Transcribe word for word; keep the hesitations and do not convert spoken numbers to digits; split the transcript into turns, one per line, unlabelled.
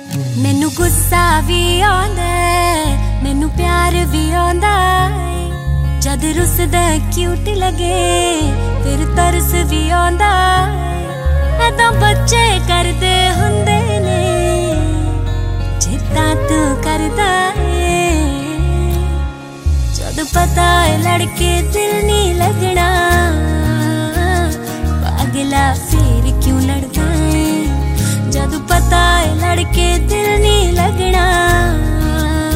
मैनू गुस्सा भी आंदा मैनू प्यार भी आंदा जद रुसदा क्यूट लगे फिर तरस भी आंदा ऐदां बच्चे करदे हुंदे ने जिद्दां तू करदा है जद पता है लड़के दिल नहीं लगना।